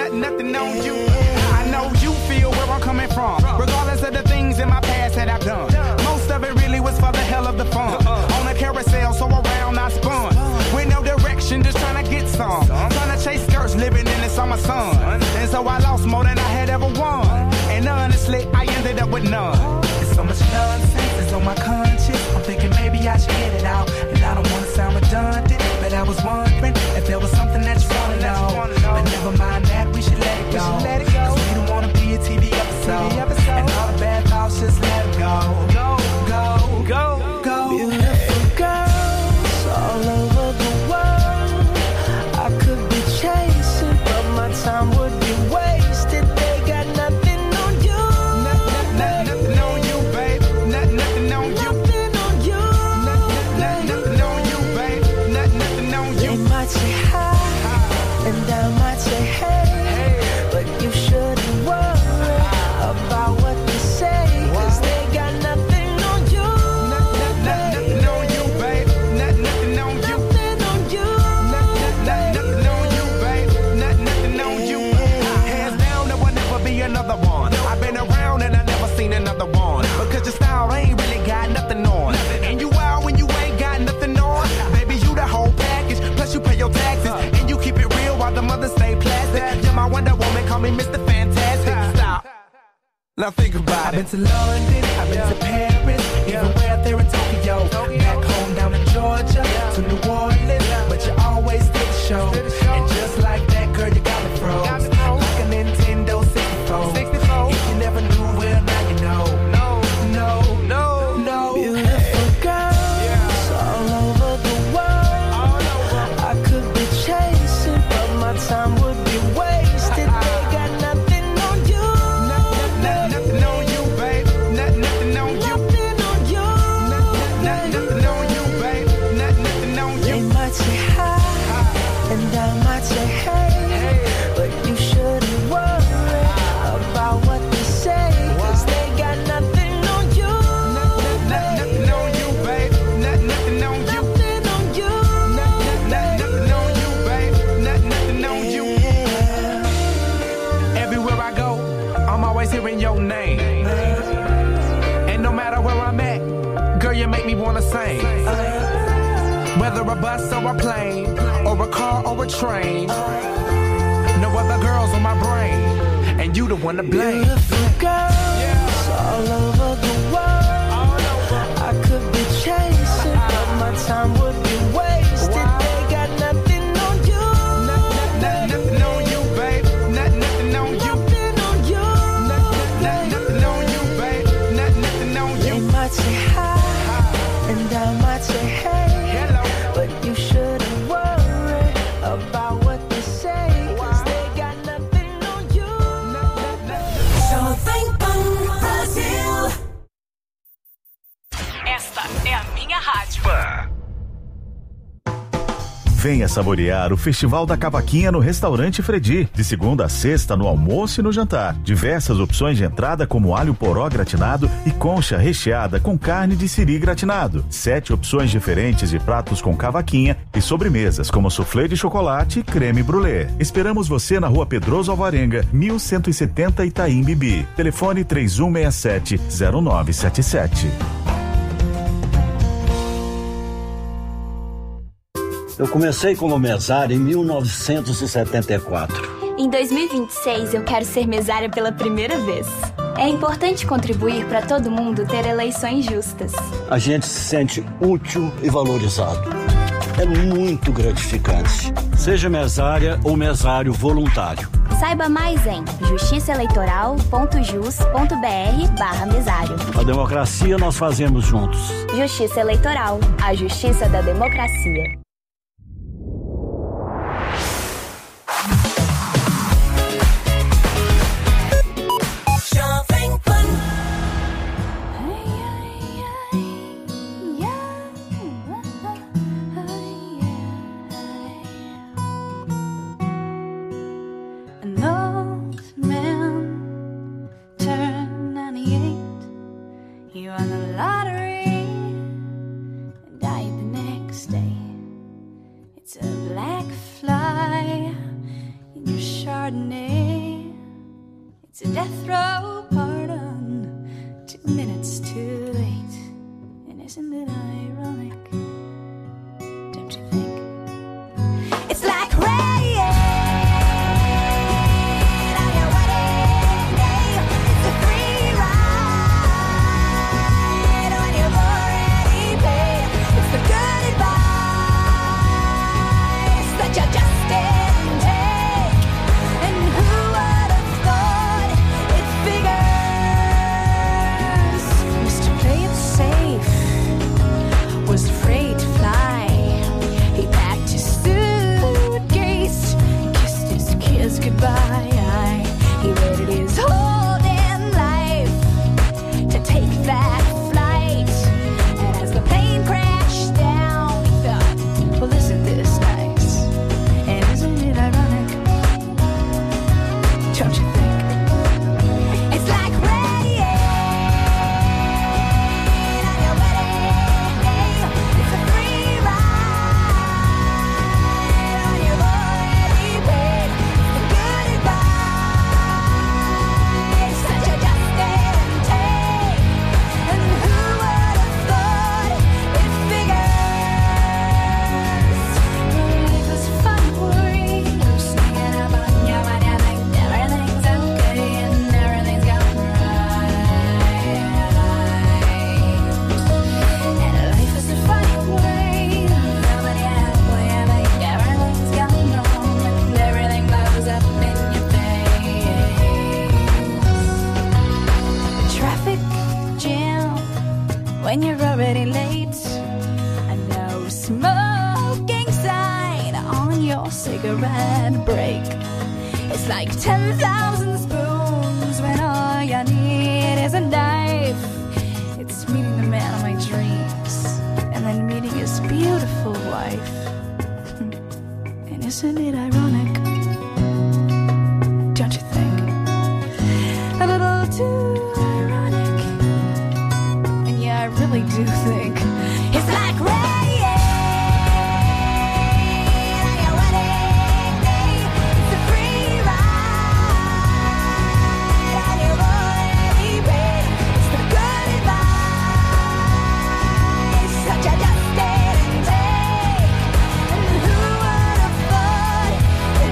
nothing on you. I know you feel where I'm coming from, regardless of the things in my past that I've done. Most of it really was for the hell of the fun. On a carousel, so around I spun. With no direction, just trying to get some. Trying to chase skirts, living in the summer sun. And so I lost more than I had ever won. And honestly, I ended up with none. There's so much nonsense that's on my conscience. I'm thinking maybe I should get it out. And I don't want to sound redundant, but I was wondering if there was something that you want to know. But never mind that, we should let it go. Cause we don't want to be a TV episode. And all the bad thoughts, just let it go. Go, go, go, go. Beautiful girls all over the world. I could be chasing, but my time would be wasted. They got nothing on you. Nothing on you, babe. Nothing on you. Nothing on you. Nothing on you, babe. Nothing on you. They might say hi, and I might say hey, but you shouldn't worry about what they say, cause they got nothing on you. Nothing on you, babe. Nothing on you. Nothing on you. Nothing on you, babe. Nothing on you. Hands down, there will never be another one. I've been around and I never seen another one. Because your style ain't really got nothing on. And you out when you ain't got nothing on. Baby, you the whole package. Plus you pay your taxes. And you keep it real while the mothers stay plastic. You're my Wonder Woman, call me Mr. Fantastic. Stop. Now think about it. I've been to London, I've been to Paris, even way out there in Tokyo. Back home down in Georgia, to New Orleans, but you always did the show. And just like that, girl, you got me froze. Like a Nintendo 64. If you never knew, well, now you know. No. Beautiful girls all over the world. I could be chasing, but my time would be wasted. They got nothing on you. Nothing on you, babe. Nothing on you. Nothing on you. Nothing on you, babe. Nothing on They you. might say hi, and I might say hey, but you shouldn't worry about what they say, cause they got nothing on you. Nothing on you, babe. Nothing on you. Nothing on you. Nothing on you, babe. Nothing on you. Everywhere I go, I'm always hearing your name. And no matter where I'm at, girl, you make me wanna sing. Whether a bus or a plane, or a car or a train, no other girls on my brain, and you the one to blame. Beautiful girls all over the world. I could be chasing, but my time would be wasted. They got nothing on you. Nothing on you, babe. Nothing on you. Nothing on you. Nothing on you, babe. Nothing on They you. might say hi, and I might say hey, but you shouldn't worry about what they say, cause they got nothing on you. Jovem Pan Brasil. Esta é a minha rádio. Venha saborear o Festival da Cavaquinha no Restaurante Fredi, de segunda a sexta no almoço e no jantar. Diversas opções de entrada como alho poró gratinado e concha recheada com carne de siri gratinado. 7 opções diferentes de pratos com cavaquinha e sobremesas como soufflé de chocolate e creme brulee. Esperamos você na Rua Pedroso Alvarenga, 1170 Itaim Bibi. Telefone 3167-0977. Eu comecei como mesário em 1974. Em 2026, eu quero ser mesária pela primeira vez. É importante contribuir para todo mundo ter eleições justas. A gente se sente útil e valorizado. É muito gratificante. Seja mesária ou mesário voluntário. Saiba mais em justiçaeleitoral.jus.br/mesário. A democracia nós fazemos juntos. Justiça Eleitoral, a justiça da democracia. You won the lottery and died the next day. Chardonnay. It's a death row pardon, 2 minutes too late. And isn't it ironic? Don't you think? It's like rain on your wedding day. It's a free ride on your already paid. It's the good advice that you just didn't take. And who would have thought it figures? Mr. Play It Safe was afraid to fly. He packed his suitcase, kissed his kids goodbye. He waited his whole damn life to take that flight. And as the plane crashed down, he thought, well, isn't this nice? And isn't it ironic? Don't you think? It's like rain on your wedding day. It's a free ride on your already paid. The good advice that you just didn't take. And who would have thought it figures? Life is fun, worry. Sneaking up on you when you think everything's okay and everything's going right. And life is a funny way. Nobody has when you think everything's going wrong and everything blows up in your face. Traffic jam when you're already late. A no smoking sign on your cigarette break. It's like 10,000 spoons when all you need is a knife. It's meeting the man of my dreams and then meeting his beautiful wife. And isn't it ironic? Don't you think? A little too ironic. And yeah, I really do think it's like rain on your wedding day. It's a free ride on your already paid. It's the good advice that you just didn't take. And who would have thought it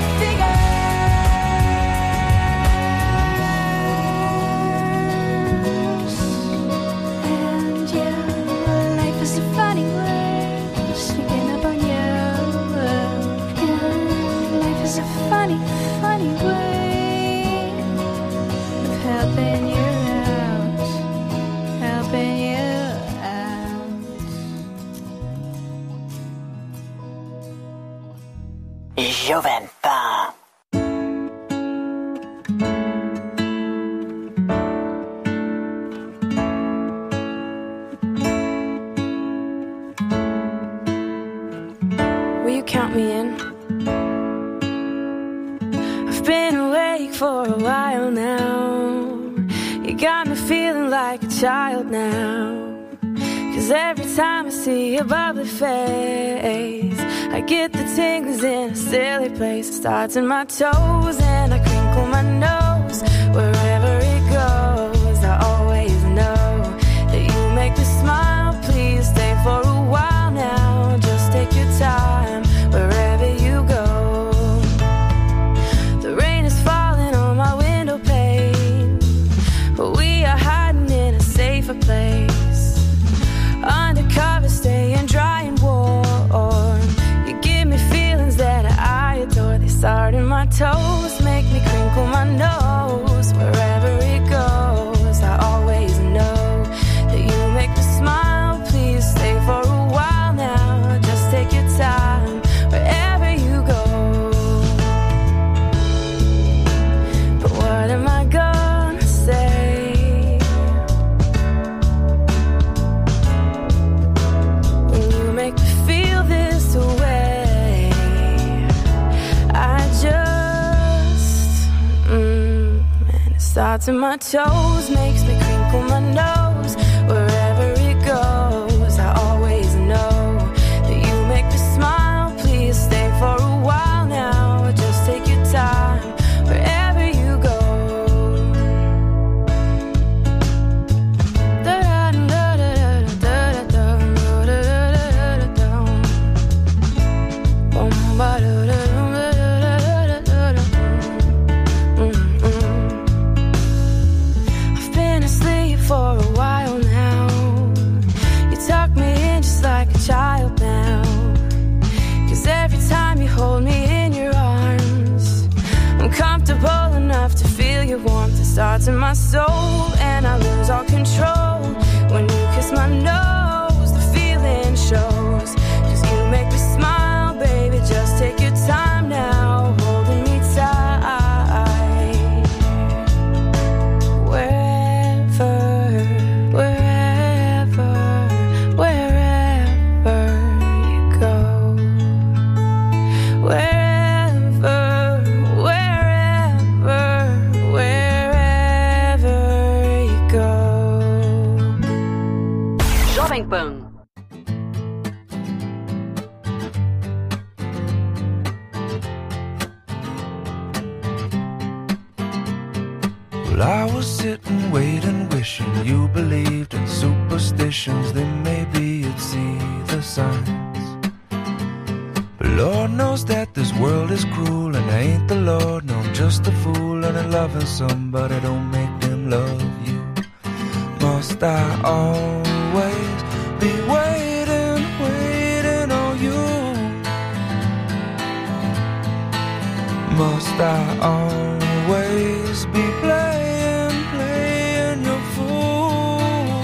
figures? And yeah, life is a funny way of sneaking up on you. Yeah, life is a funny, funny way of helping you out, helping you out. Juventa. Will you count me in? I've been awake for a while now. You got me feeling like a child now. 'Cause every time I see your bubbly face, I get the tingles in a silly place. It starts in my toes and I crinkle my nose. Wherever it goes, I always know that you make me smile. Please stay for a while now. Just take your time wherever you go. The rain is falling on my window pane, but we are hiding in a safer place. Undercover, staying dry and warm. You give me feelings that I adore. They start in my toes, make me crinkle my nose. Wherever it goes, I always know that you make me smile. Please stay for a while now. Just take your time wherever you go. But what am I gonna say? Make me feel this way. I just and it starts in my toes, makes me crinkle my nose. Wherever it goes, I always know that you make me smile. Please stay for a while now. Just take your time starts in my soul, and I lose all control. When you kiss my nose, the feeling shows. 'Cause you make me smile, baby, just take your time now, holding me tight. Wherever, wherever, wherever you go. Wherever, wherever, wherever you go. Jovem Pan. Well, I was sitting, waiting, wishing you believed in superstitions. Then maybe you'd see the signs. But Lord knows that this world is cruel, and I ain't the Lord, no, I'm just a fool. And loving somebody don't make them love you. Must I always be waiting, waiting on you? Must I always be playing, playing your fool?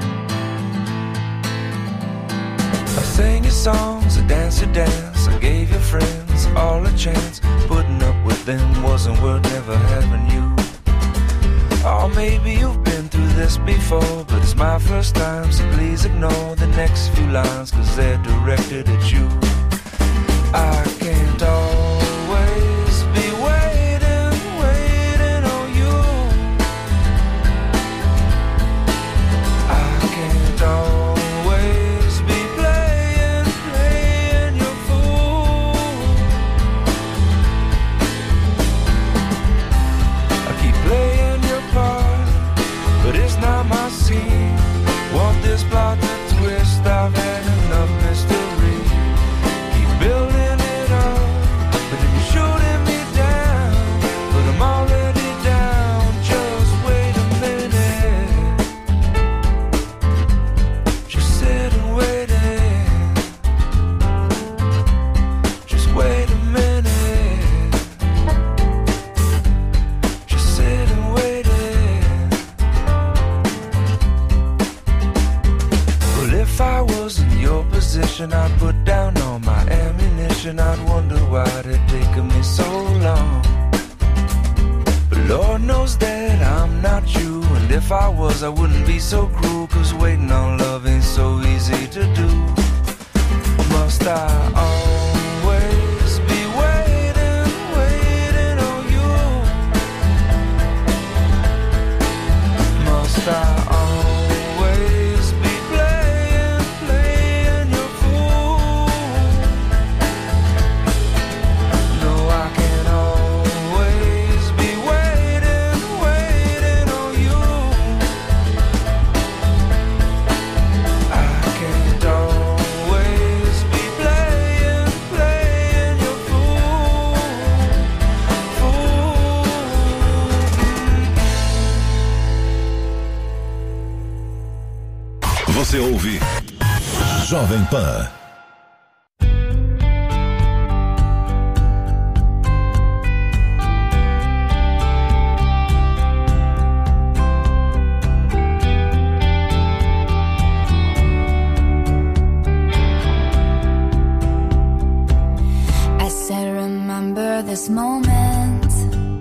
I sang your songs, I danced your dance, I gave your friends all a chance. Putting up with them wasn't worth never having you. Oh, maybe you've been through this before, but it's my first time, so please ignore the next few lines, 'cause they're directed at you. I can't always be waiting, waiting on you. I can't always be playing, playing your fool. I keep playing your part, but it's not my scene. Want this plot to twist, I've had enough mystery. Keep building it up, but then you're shooting me down. But I'm already down, just wait a minute. Just sit and wait it. Just wait a minute. Just sit and wait it. Well, if I was in your position, I'd put down all my ammunition. I'd wonder why it taken me so long. But Lord knows that I'm not you, and if I was, I wouldn't be so cruel. 'Cause waiting on love ain't so easy to do. Must I always be waiting, waiting on you? Must I always be playing, playing your fool? No, I can't always be waiting, waiting on you. I can't always be playing, playing your fool, fool. Você ouve Jovem Pan. I said, remember this moment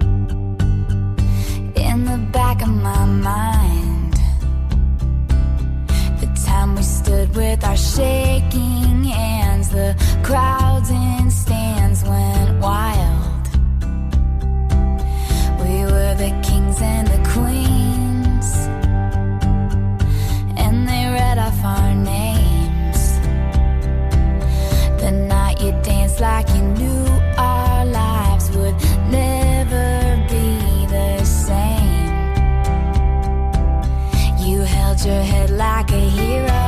in the back of my mind. The time we stood with our shaking hands, the crowds in stands went wild. We were the kings and the queens, and they read off our names. The night you danced like you knew our lives would never be the same. You held your head like a hero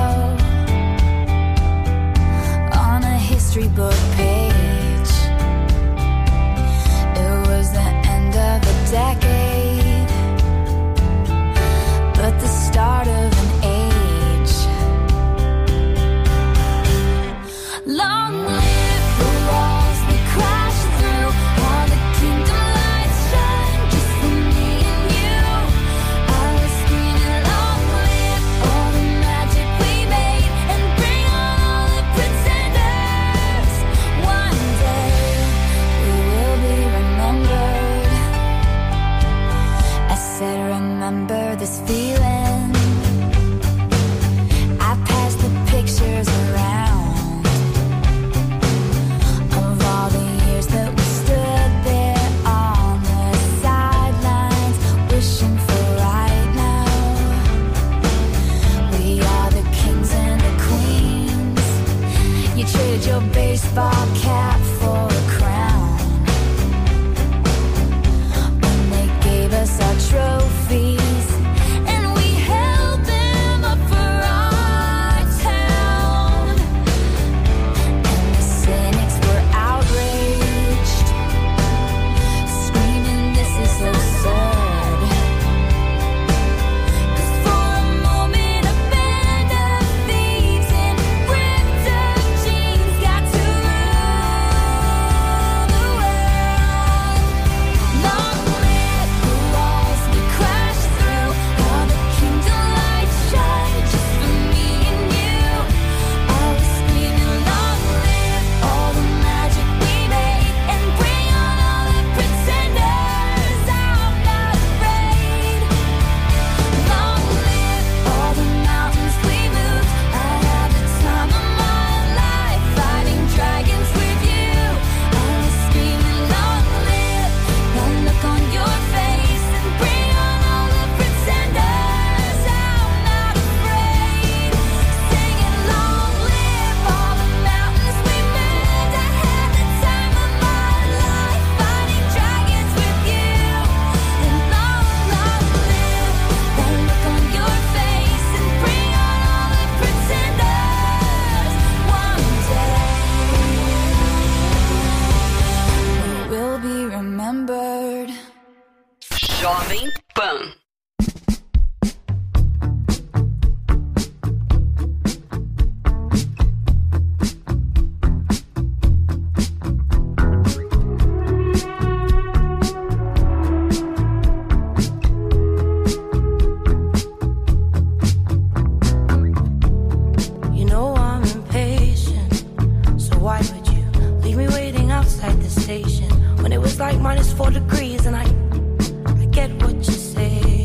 on a history book page. It was the end of a decade, but the start of an age. Long live the walls we crashed through, all the kingdom lights shine just for me and you. You traded your baseball cap for a crown. When they gave us our trophies and we held them up for our town, and the cynics were outraged, screaming, "This is so sad." Jovem Pan. You know I'm impatient, so why would you leave me waiting outside the station when it was like -4 degrees and I get what you say.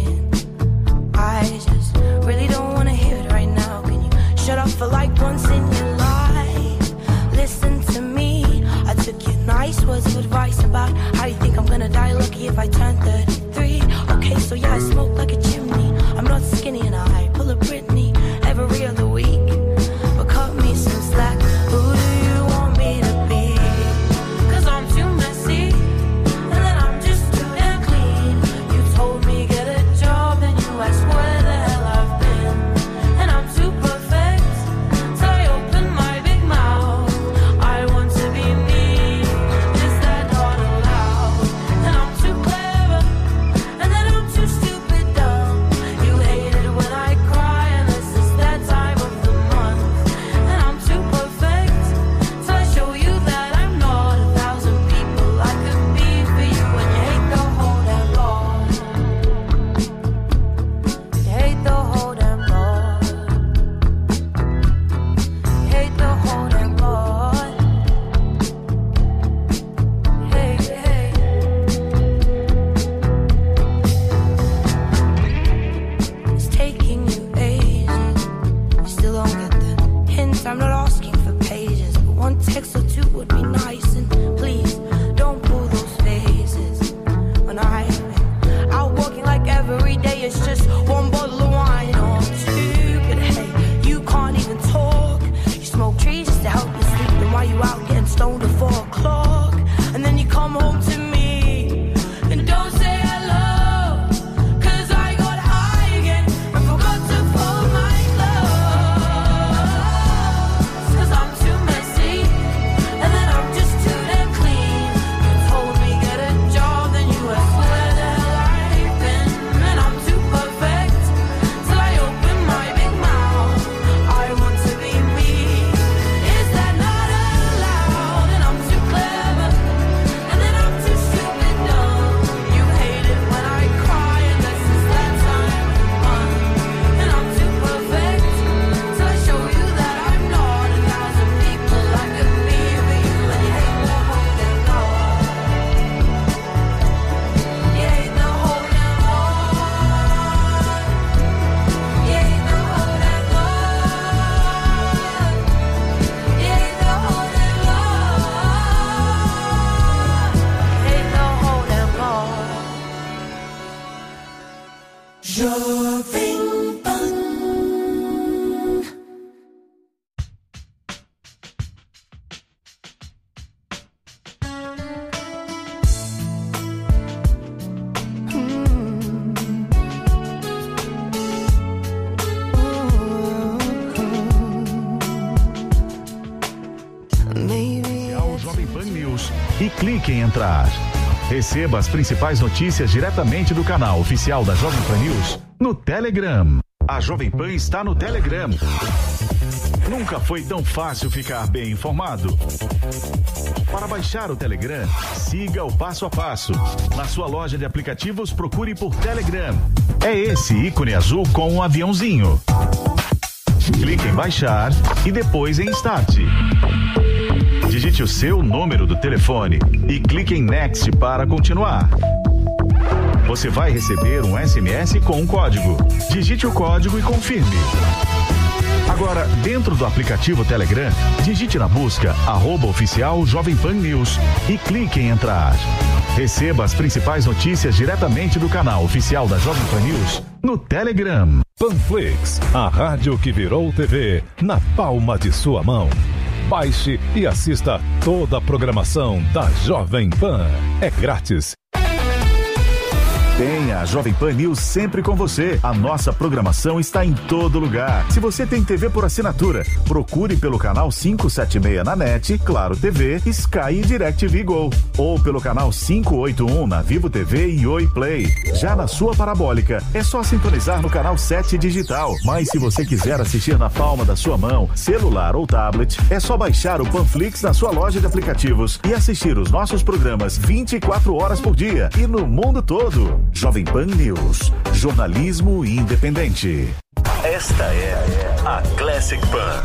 Oficial Jovem Pan News e clique em entrar. Receba as principais notícias diretamente do canal oficial da Jovem Pan News no Telegram. A Jovem Pan está no Telegram. Nunca foi tão fácil ficar bem informado. Para baixar o Telegram, siga o passo a passo. Na sua loja de aplicativos, procure por Telegram. É esse ícone azul com um aviãozinho. Clique em baixar e depois em Start. Digite o seu número do telefone e clique em Next para continuar. Você vai receber um SMS com um código. Digite o código e confirme. Agora, dentro do aplicativo Telegram, digite na busca @oficial Jovem Pan News e clique em entrar. Receba as principais notícias diretamente do canal oficial da Jovem Pan News no Telegram. Panflix, a rádio que virou TV na palma de sua mão. Baixe e assista toda a programação da Jovem Pan. É grátis. Tenha a Jovem Pan News sempre com você. A nossa programação está em todo lugar. Se você tem TV por assinatura, procure pelo canal 576 na NET, Claro TV, Sky e DirecTV Go. Ou pelo canal 581 na Vivo TV e Oi Play. Já na sua parabólica, é só sintonizar no canal 7 digital. Mas se você quiser assistir na palma da sua mão, celular ou tablet, é só baixar o Panflix na sua loja de aplicativos e assistir os nossos programas 24 horas por dia e no mundo todo. Jovem Pan News, jornalismo independente. Esta é a Classic Pan.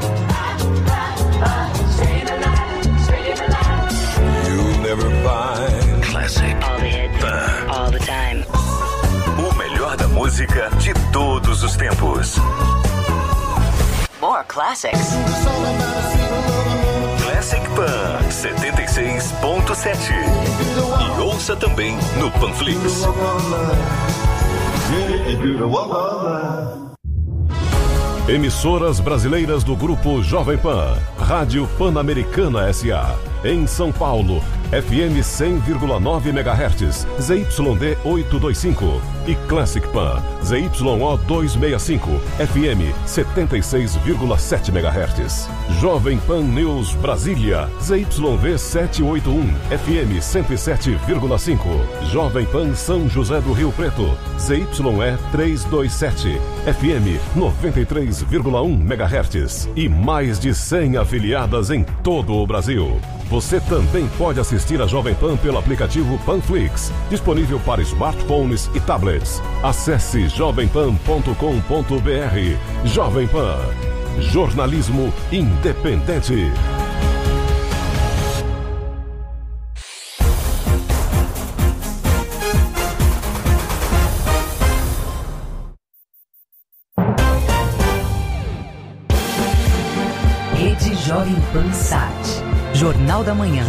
You'll never find Classic Pan. All the time. O melhor da música de todos os tempos. More classics. Classic Pan 76.7. E ouça também no Panflix. Emissoras brasileiras do Grupo Jovem Pan. Rádio Pan-Americana S.A. Em São Paulo, FM 100,9 MHz, ZYD 825 e Classic Pan, ZYO 265, FM 76,7 MHz. Jovem Pan News Brasília, ZYV 781, FM 107,5. Jovem Pan São José do Rio Preto, ZYE 327, FM 93,1 MHz. E mais de 100 afiliadas em todo o Brasil. Você também pode assistir a Jovem Pan pelo aplicativo Panflix, disponível para smartphones e tablets. Acesse jovempan.com.br. Jovem Pan, jornalismo independente. Rede Jovem Pan Sat. Jornal da Manhã.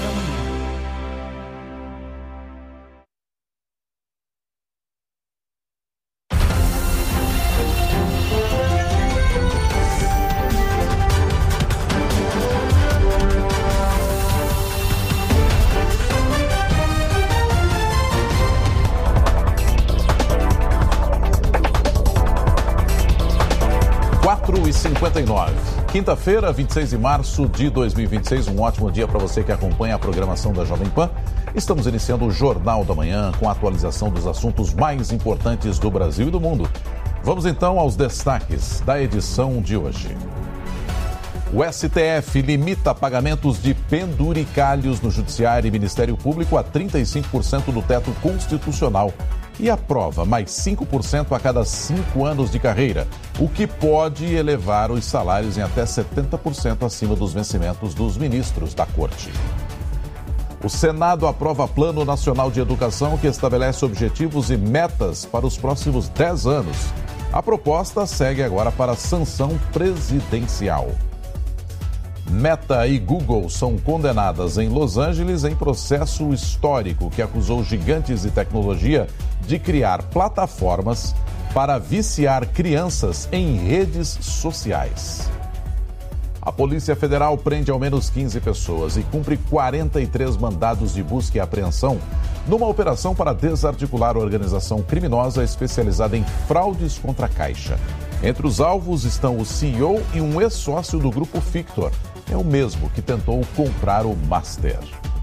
Quinta-feira, 26 de março de 2026, um ótimo dia para você que acompanha a programação da Jovem Pan. Estamos iniciando o Jornal da Manhã com a atualização dos assuntos mais importantes do Brasil e do mundo. Vamos então aos destaques da edição de hoje. O STF limita pagamentos de penduricalhos no Judiciário e Ministério Público a 35% do teto constitucional e aprova mais 5% a cada 5 anos de carreira, o que pode elevar os salários em até 70% acima dos vencimentos dos ministros da Corte. O Senado aprova Plano Nacional de Educação que estabelece objetivos e metas para os próximos 10 anos. A proposta segue agora para a sanção presidencial. Meta e Google são condenadas em Los Angeles em processo histórico que acusou gigantes de tecnologia de criar plataformas para viciar crianças em redes sociais. A Polícia Federal prende ao menos 15 pessoas e cumpre 43 mandados de busca e apreensão numa operação para desarticular a organização criminosa especializada em fraudes contra a Caixa. Entre os alvos estão o CEO e um ex-sócio do Grupo Fictor, é o mesmo que tentou comprar o Master.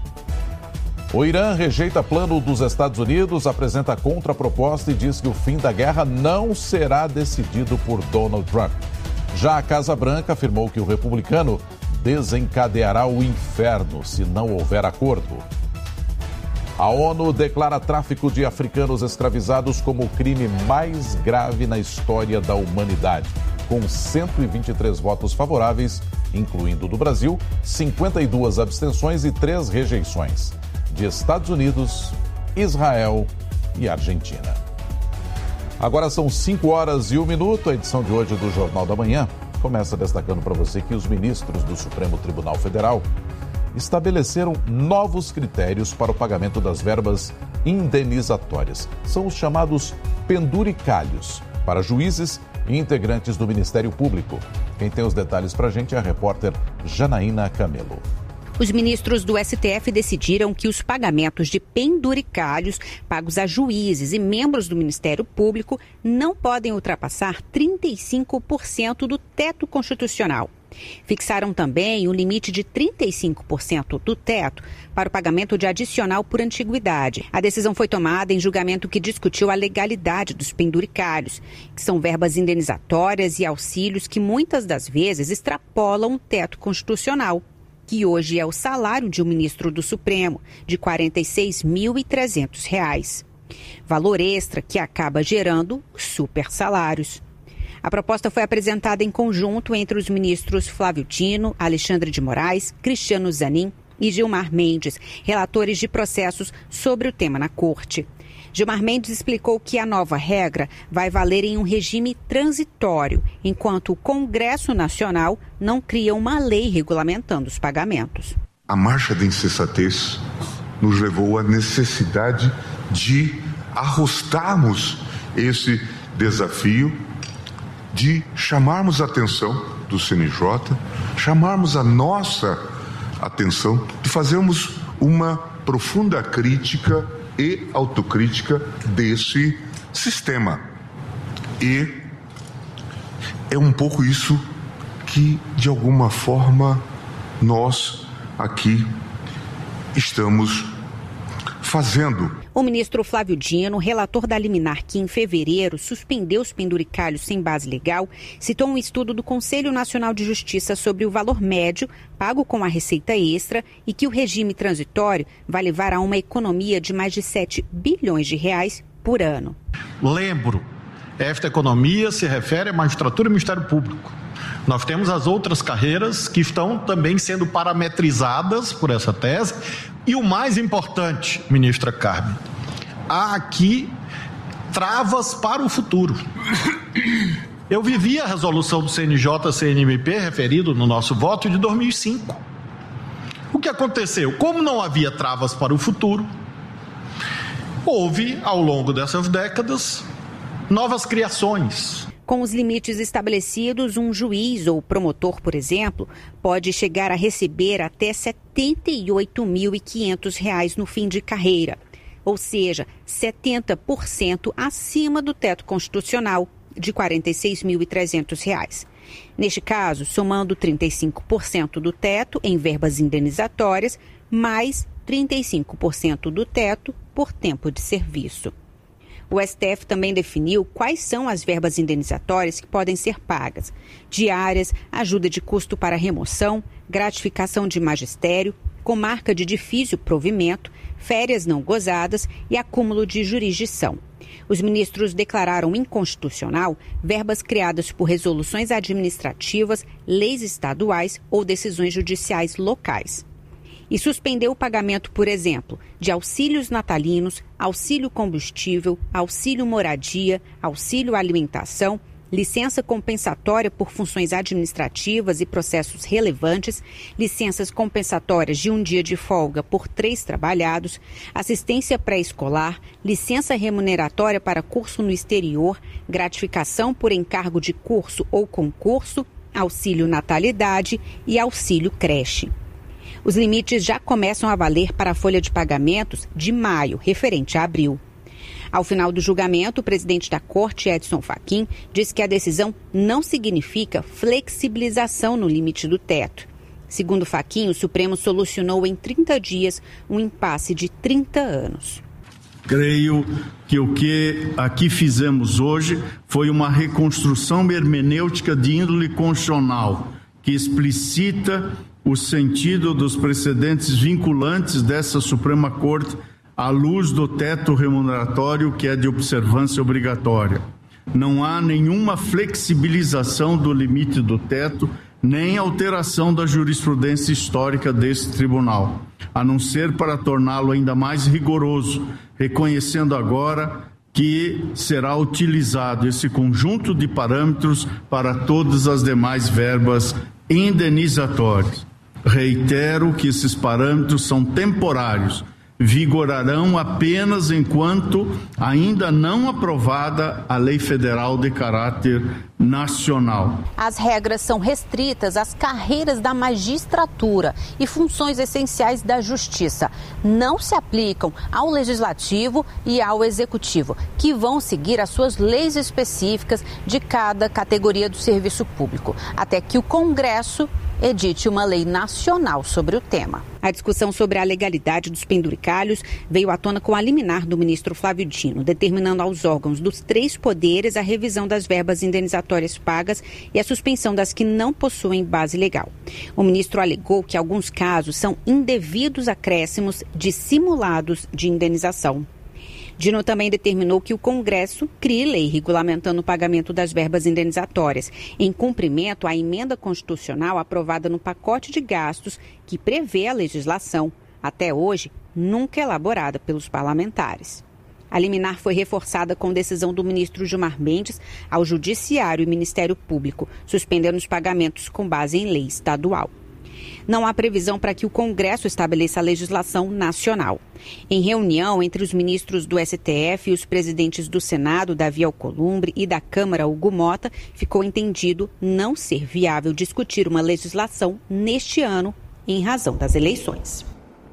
O Irã rejeita plano dos Estados Unidos, apresenta contraproposta e diz que o fim da guerra não será decidido por Donald Trump. Já a Casa Branca afirmou que o republicano desencadeará o inferno se não houver acordo. A ONU declara tráfico de africanos escravizados como o crime mais grave na história da humanidade, com 123 votos favoráveis, incluindo do Brasil, 52 abstenções e 3 rejeições, de Estados Unidos, Israel e Argentina. Agora são 5h01. A edição de hoje do Jornal da Manhã começa destacando para você que os ministros do Supremo Tribunal Federal estabeleceram novos critérios para o pagamento das verbas indenizatórias. São os chamados penduricalhos para juízes e integrantes do Ministério Público. Quem tem os detalhes para a gente é a repórter Janaína Camelo. Os ministros do STF decidiram que os pagamentos de penduricalhos pagos a juízes e membros do Ministério Público não podem ultrapassar 35% do teto constitucional. Fixaram também o limite de 35% do teto para o pagamento de adicional por antiguidade. A decisão foi tomada em julgamento que discutiu a legalidade dos penduricalhos, que são verbas indenizatórias e auxílios que muitas das vezes extrapolam o teto constitucional, que hoje é o salário de um ministro do Supremo, de R$ 46.300. Valor extra que acaba gerando super salários. A proposta foi apresentada em conjunto entre os ministros Flávio Dino, Alexandre de Moraes, Cristiano Zanin e Gilmar Mendes, relatores de processos sobre o tema na Corte. Gilmar Mendes explicou que a nova regra vai valer em um regime transitório, enquanto o Congresso Nacional não cria uma lei regulamentando os pagamentos. A marcha da insensatez nos levou à necessidade de arrostarmos esse desafio, de chamarmos a atenção do CNJ, chamarmos a nossa atenção, de fazermos uma profunda crítica e autocrítica desse sistema. E é um pouco isso que, de alguma forma, nós aqui estamos fazendo. O ministro Flávio Dino, relator da liminar que em fevereiro suspendeu os penduricalhos sem base legal, citou um estudo do Conselho Nacional de Justiça sobre o valor médio pago com a receita extra e que o regime transitório vai levar a uma economia de mais de 7 bilhões de reais por ano. Lembro, esta economia se refere à magistratura e Ministério Público. Nós temos as outras carreiras que estão também sendo parametrizadas por essa tese. E o mais importante, ministra Carmen, há aqui travas para o futuro. Eu vivi a resolução do CNJ-CNMP, referido no nosso voto, de 2005. O que aconteceu? Como não havia travas para o futuro, houve, ao longo dessas décadas, novas criações. Com os limites estabelecidos, um juiz ou promotor, por exemplo, pode chegar a receber até R$ 78.500 no fim de carreira, ou seja, 70% acima do teto constitucional de R$ 46.300. Neste caso, somando 35% do teto em verbas indenizatórias, mais 35% do teto por tempo de serviço. O STF também definiu quais são as verbas indenizatórias que podem ser pagas: diárias, ajuda de custo para remoção, gratificação de magistério, comarca de difícil provimento, férias não gozadas e acúmulo de jurisdição. Os ministros declararam inconstitucional verbas criadas por resoluções administrativas, leis estaduais ou decisões judiciais locais. E suspendeu o pagamento, por exemplo, de auxílios natalinos, auxílio combustível, auxílio moradia, auxílio alimentação, licença compensatória por funções administrativas e processos relevantes, licenças compensatórias de um dia de folga por 3 trabalhados, assistência pré-escolar, licença remuneratória para curso no exterior, gratificação por encargo de curso ou concurso, auxílio natalidade e auxílio creche. Os limites já começam a valer para a folha de pagamentos de maio, referente a abril. Ao final do julgamento, o presidente da Corte, Edson Fachin, disse que a decisão não significa flexibilização no limite do teto. Segundo Fachin, o Supremo solucionou em 30 dias um impasse de 30 anos. Creio que o que aqui fizemos hoje foi uma reconstrução hermenêutica de índole constitucional, que explicita o sentido dos precedentes vinculantes dessa Suprema Corte à luz do teto remuneratório, que é de observância obrigatória. Não há nenhuma flexibilização do limite do teto, nem alteração da jurisprudência histórica desse tribunal, a não ser para torná-lo ainda mais rigoroso, reconhecendo agora que será utilizado esse conjunto de parâmetros para todas as demais verbas indenizatórias. Reitero que esses parâmetros são temporários, vigorarão apenas enquanto ainda não aprovada a lei federal de caráter nacional. As regras são restritas às carreiras da magistratura e funções essenciais da justiça. Não se aplicam ao legislativo e ao executivo, que vão seguir as suas leis específicas de cada categoria do serviço público, até que o Congresso edite uma lei nacional sobre o tema. A discussão sobre a legalidade dos penduricalhos veio à tona com a liminar do ministro Flávio Dino, determinando aos órgãos dos 3 poderes a revisão das verbas indenizatórias pagas e a suspensão das que não possuem base legal. O ministro alegou que alguns casos são indevidos acréscimos de simulados de indenização. Dino também determinou que o Congresso crie lei regulamentando o pagamento das verbas indenizatórias, em cumprimento à emenda constitucional aprovada no pacote de gastos que prevê a legislação, até hoje nunca elaborada pelos parlamentares. A liminar foi reforçada com decisão do ministro Gilmar Mendes ao Judiciário e Ministério Público, suspendendo os pagamentos com base em lei estadual. Não há previsão para que o Congresso estabeleça a legislação nacional. Em reunião entre os ministros do STF e os presidentes do Senado, Davi Alcolumbre, e da Câmara, Hugo Mota, ficou entendido não ser viável discutir uma legislação neste ano em razão das eleições.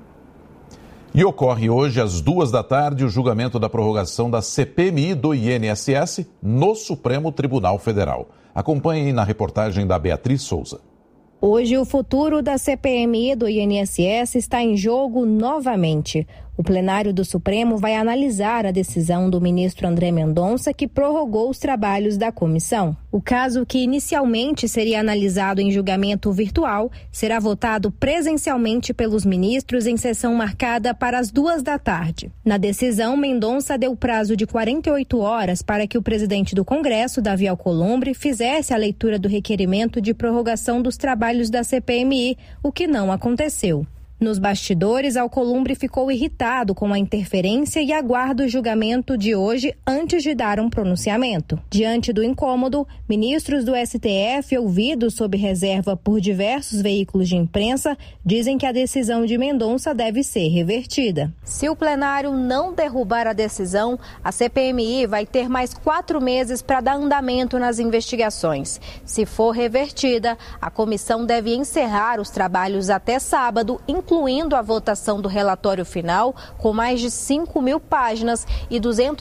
E ocorre hoje, às 14h, o julgamento da prorrogação da CPMI do INSS no Supremo Tribunal Federal. Acompanhe na reportagem da Beatriz Souza. Hoje, o futuro da CPMI do INSS está em jogo novamente. O plenário do Supremo vai analisar a decisão do ministro André Mendonça, que prorrogou os trabalhos da comissão. O caso, que inicialmente seria analisado em julgamento virtual, será votado presencialmente pelos ministros em sessão marcada para as 14h. Na decisão, Mendonça deu prazo de 48 horas para que o presidente do Congresso, Davi Alcolumbre, fizesse a leitura do requerimento de prorrogação dos trabalhos da CPMI, o que não aconteceu. Nos bastidores, Alcolumbre ficou irritado com a interferência e aguarda o julgamento de hoje antes de dar um pronunciamento. Diante do incômodo, ministros do STF, ouvidos sob reserva por diversos veículos de imprensa, dizem que a decisão de Mendonça deve ser revertida. Se o plenário não derrubar a decisão, a CPMI vai ter mais 4 meses para dar andamento nas investigações. Se for revertida, a comissão deve encerrar os trabalhos até sábado, incluindo a votação do relatório final, com mais de 5.000 páginas e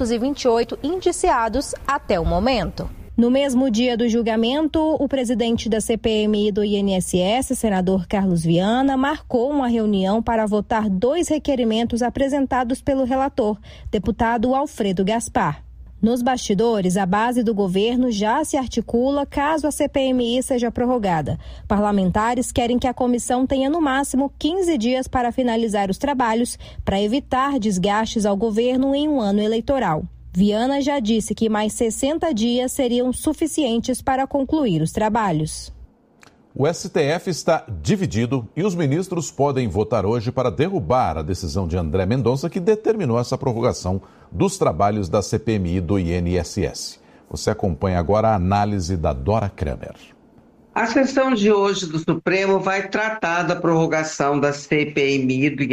228 indiciados até o momento. No mesmo dia do julgamento, o presidente da CPMI do INSS, senador Carlos Viana, marcou uma reunião para votar 2 requerimentos apresentados pelo relator, deputado Alfredo Gaspar. Nos bastidores, a base do governo já se articula caso a CPMI seja prorrogada. Parlamentares querem que a comissão tenha no máximo 15 dias para finalizar os trabalhos, para evitar desgastes ao governo em um ano eleitoral. Viana já disse que mais 60 dias seriam suficientes para concluir os trabalhos. O STF está dividido e os ministros podem votar hoje para derrubar a decisão de André Mendonça, que determinou essa prorrogação dos trabalhos da CPMI do INSS. Você acompanha agora a análise da Dora Kramer. A sessão de hoje do Supremo vai tratar da prorrogação da CPMI do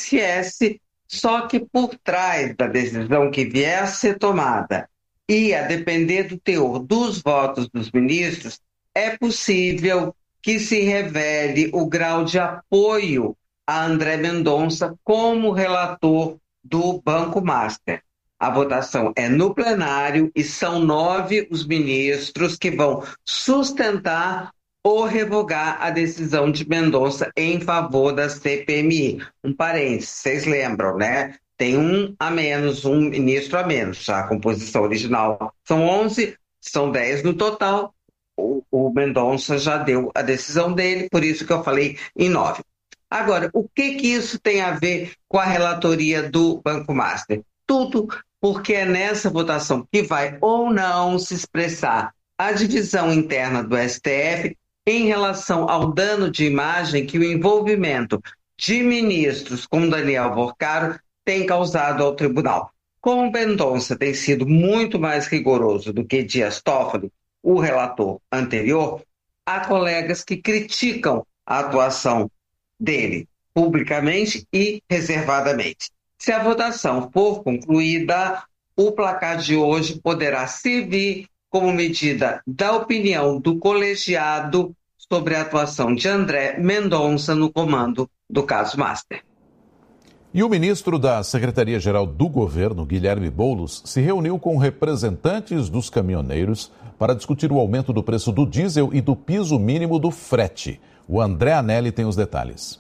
INSS, só que por trás da decisão que vier a ser tomada e a depender do teor dos votos dos ministros, é possível que se revele o grau de apoio a André Mendonça como relator do Banco Master. A votação é no plenário e são 9 os ministros que vão sustentar ou revogar a decisão de Mendonça em favor da CPMI. Um parênteses, vocês lembram, né? Tem um ministro a menos. A composição original são 11, são 10 no total. O Mendonça já deu a decisão dele, por isso que eu falei em 9. Agora, o que isso tem a ver com a relatoria do Banco Master? Tudo, porque é nessa votação que vai ou não se expressar a divisão interna do STF em relação ao dano de imagem que o envolvimento de ministros como Daniel Vorcaro tem causado ao tribunal. Como Mendonça tem sido muito mais rigoroso do que Dias Toffoli, o relator anterior, há colegas que criticam a atuação dele publicamente e reservadamente. Se a votação for concluída, o placar de hoje poderá servir como medida da opinião do colegiado sobre a atuação de André Mendonça no comando do caso Master. E o ministro da Secretaria-Geral do Governo, Guilherme Boulos, se reuniu com representantes dos caminhoneiros para discutir o aumento do preço do diesel e do piso mínimo do frete. O André Anelli tem os detalhes.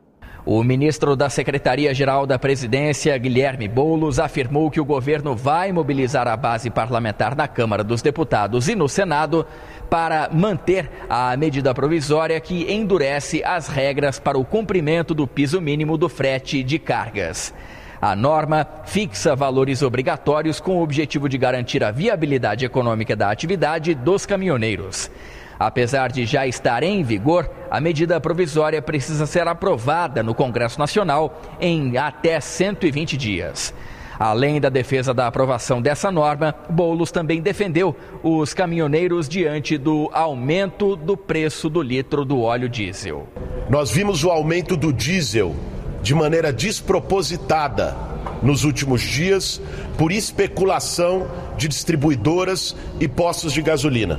O ministro da Secretaria-Geral da Presidência, Guilherme Boulos, afirmou que o governo vai mobilizar a base parlamentar na Câmara dos Deputados e no Senado para manter a medida provisória que endurece as regras para o cumprimento do piso mínimo do frete de cargas. A norma fixa valores obrigatórios com o objetivo de garantir a viabilidade econômica da atividade dos caminhoneiros. Apesar de já estar em vigor, a medida provisória precisa ser aprovada no Congresso Nacional em até 120 dias. Além da defesa da aprovação dessa norma, Boulos também defendeu os caminhoneiros diante do aumento do preço do litro do óleo diesel. Nós vimos o aumento do diesel de maneira despropositada nos últimos dias por especulação de distribuidoras e postos de gasolina.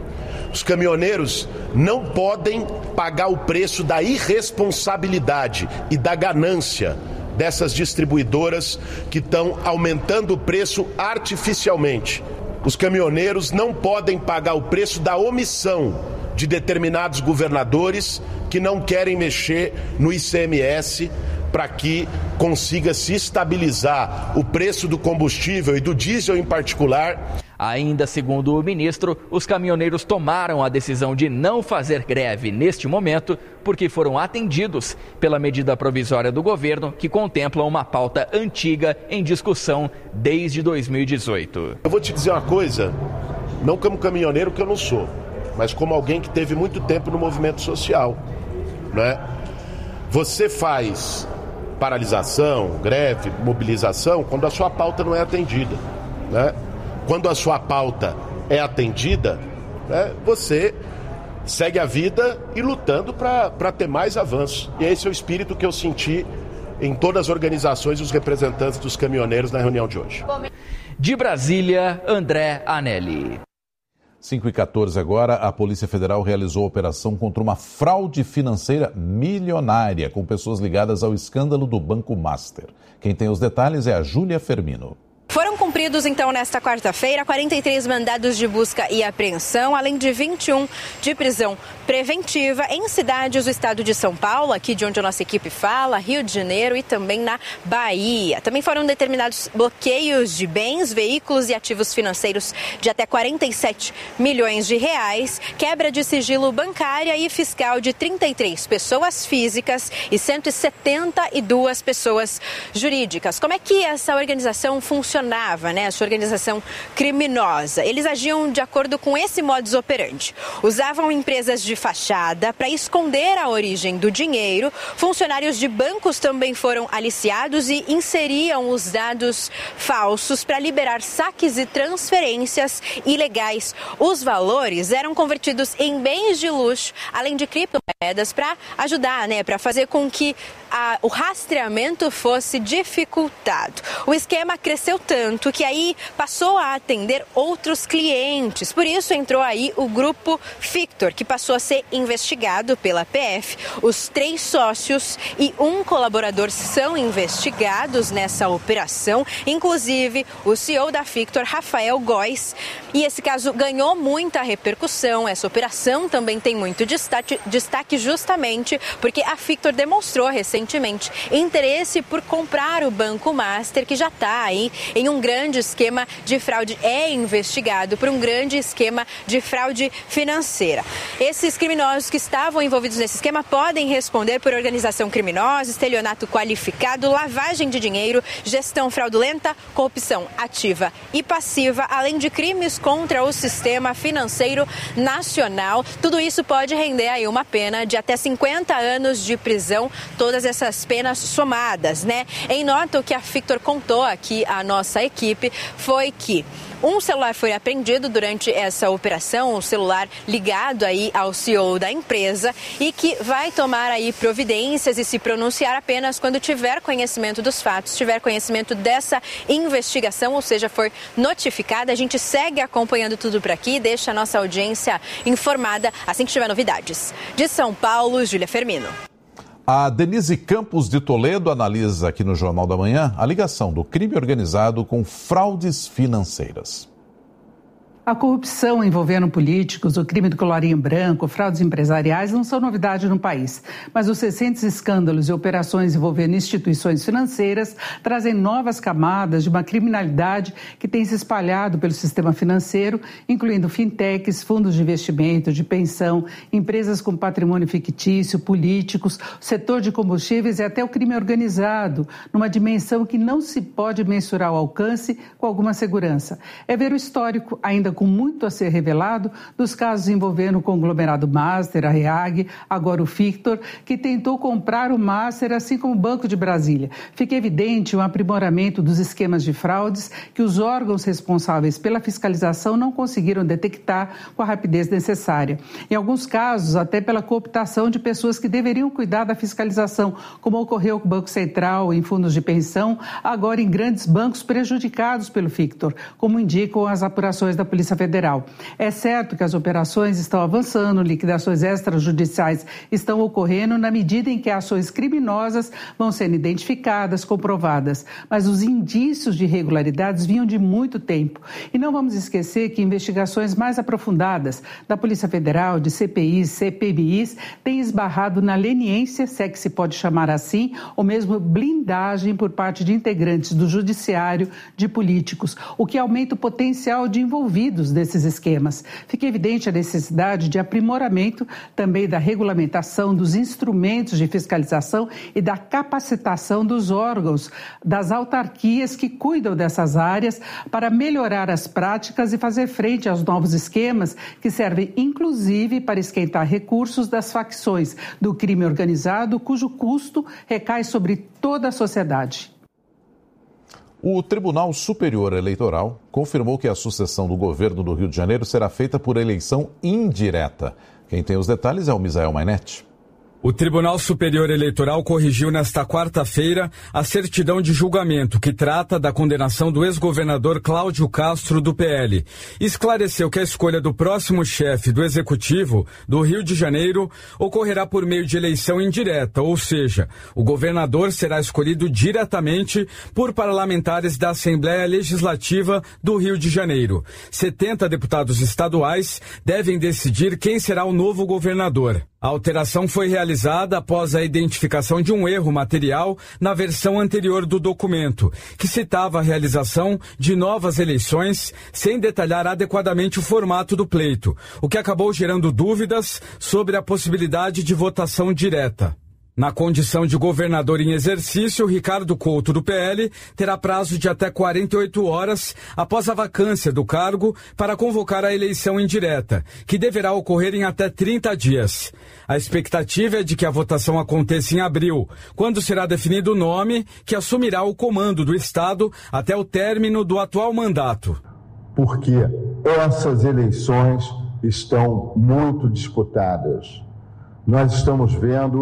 Os caminhoneiros não podem pagar o preço da irresponsabilidade e da ganância dessas distribuidoras que estão aumentando o preço artificialmente. Os caminhoneiros não podem pagar o preço da omissão de determinados governadores que não querem mexer no ICMS para que consiga se estabilizar o preço do combustível e do diesel em particular. Ainda segundo o ministro, os caminhoneiros tomaram a decisão de não fazer greve neste momento porque foram atendidos pela medida provisória do governo que contempla uma pauta antiga em discussão desde 2018. Eu vou te dizer uma coisa, não como caminhoneiro que eu não sou, mas como alguém que teve muito tempo no movimento social, né? Você faz paralisação, greve, mobilização quando a sua pauta não é atendida, né? Quando a sua pauta é atendida, né, você segue a vida e lutando para ter mais avanço. E esse é o espírito que eu senti em todas as organizações e os representantes dos caminhoneiros na reunião de hoje. De Brasília, André Anelli. 5h14 agora, a Polícia Federal realizou a operação contra uma fraude financeira milionária com pessoas ligadas ao escândalo do Banco Master. Quem tem os detalhes é a Júlia Fermino. Foram cumpridos, então, nesta quarta-feira, 43 mandados de busca e apreensão, além de 21 de prisão preventiva em cidades do estado de São Paulo, aqui de onde a nossa equipe fala, Rio de Janeiro e também na Bahia. Também foram determinados bloqueios de bens, veículos e ativos financeiros de até 47 milhões de reais, quebra de sigilo bancária e fiscal de 33 pessoas físicas e 172 pessoas jurídicas. Como é que essa organização funcionava, né? Essa organização criminosa? Eles agiam de acordo com esse modus operandi. Usavam empresas de fachada para esconder a origem do dinheiro. Funcionários de bancos também foram aliciados e inseriam os dados falsos para liberar saques e transferências ilegais. Os valores eram convertidos em bens de luxo, além de criptomoedas, para ajudar, né? Para fazer com que o rastreamento fosse dificultado. O esquema cresceu tanto que aí passou a atender outros clientes. Por isso entrou aí o grupo Fictor, que passou a ser investigado pela PF. Os 3 sócios e um colaborador são investigados nessa operação, inclusive o CEO da Fictor, Rafael Góes. E esse caso ganhou muita repercussão. Essa operação também tem muito destaque justamente porque a Fictor demonstrou recentemente interesse por comprar o Banco Master, que já está aí em um grande esquema de fraude, é investigado por um grande esquema de fraude financeira. Esses criminosos que estavam envolvidos nesse esquema podem responder por organização criminosa, estelionato qualificado, lavagem de dinheiro, gestão fraudulenta, corrupção ativa e passiva, além de crimes contra o sistema financeiro nacional. Tudo isso pode render aí uma pena de até 50 anos de prisão, todas essas penas somadas, né? Em nota, o que a Fictor contou aqui à nossa equipe foi que um celular foi apreendido durante essa operação, um celular ligado aí ao CEO da empresa, e que vai tomar aí providências e se pronunciar apenas quando tiver conhecimento dos fatos, tiver conhecimento dessa investigação, ou seja, for notificada. A gente segue acompanhando tudo por aqui, deixa a nossa audiência informada assim que tiver novidades. De São Paulo, Júlia Fermino. A Denise Campos de Toledo analisa aqui no Jornal da Manhã a ligação do crime organizado com fraudes financeiras. A corrupção envolvendo políticos, o crime do colarinho branco, fraudes empresariais não são novidade no país. Mas os recentes escândalos e operações envolvendo instituições financeiras trazem novas camadas de uma criminalidade que tem se espalhado pelo sistema financeiro, incluindo fintechs, fundos de investimento, de pensão, empresas com patrimônio fictício, políticos, setor de combustíveis e até o crime organizado, numa dimensão que não se pode mensurar o alcance com alguma segurança. É ver o histórico, ainda com muito a ser revelado, dos casos envolvendo o conglomerado Master, a REAG, agora o Fictor, que tentou comprar o Master, assim como o Banco de Brasília. Fica evidente um aprimoramento dos esquemas de fraudes que os órgãos responsáveis pela fiscalização não conseguiram detectar com a rapidez necessária. Em alguns casos, até pela cooptação de pessoas que deveriam cuidar da fiscalização, como ocorreu com o Banco Central, em fundos de pensão, agora em grandes bancos prejudicados pelo Fictor, como indicam as apurações da Polícia Federal. É certo que as operações estão avançando, liquidações extrajudiciais estão ocorrendo na medida em que ações criminosas vão sendo identificadas, comprovadas. Mas os indícios de irregularidades vinham de muito tempo. E não vamos esquecer que investigações mais aprofundadas da Polícia Federal, de CPIs, CPMIs, têm esbarrado na leniência, se é que se pode chamar assim, ou mesmo blindagem por parte de integrantes do judiciário, de políticos, o que aumenta o potencial de envolvidos desses esquemas. Fica evidente a necessidade de aprimoramento também da regulamentação dos instrumentos de fiscalização e da capacitação dos órgãos, das autarquias que cuidam dessas áreas para melhorar as práticas e fazer frente aos novos esquemas que servem inclusive para esquentar recursos das facções do crime organizado, cujo custo recai sobre toda a sociedade. O Tribunal Superior Eleitoral confirmou que a sucessão do governo do Rio de Janeiro será feita por eleição indireta. Quem tem os detalhes é o Misael Mainetti. O Tribunal Superior Eleitoral corrigiu nesta quarta-feira a certidão de julgamento que trata da condenação do ex-governador Cláudio Castro do PL. Esclareceu que a escolha do próximo chefe do Executivo do Rio de Janeiro ocorrerá por meio de eleição indireta, ou seja, o governador será escolhido diretamente por parlamentares da Assembleia Legislativa do Rio de Janeiro. 70 deputados estaduais devem decidir quem será o novo governador. A alteração foi realizada após a identificação de um erro material na versão anterior do documento, que citava a realização de novas eleições sem detalhar adequadamente o formato do pleito, o que acabou gerando dúvidas sobre a possibilidade de votação direta. Na condição de governador em exercício, Ricardo Couto, do PL, terá prazo de até 48 horas após a vacância do cargo para convocar a eleição indireta, que deverá ocorrer em até 30 dias. A expectativa é de que a votação aconteça em abril, quando será definido o nome que assumirá o comando do Estado até o término do atual mandato. Porque essas eleições estão muito disputadas. Nós estamos vendo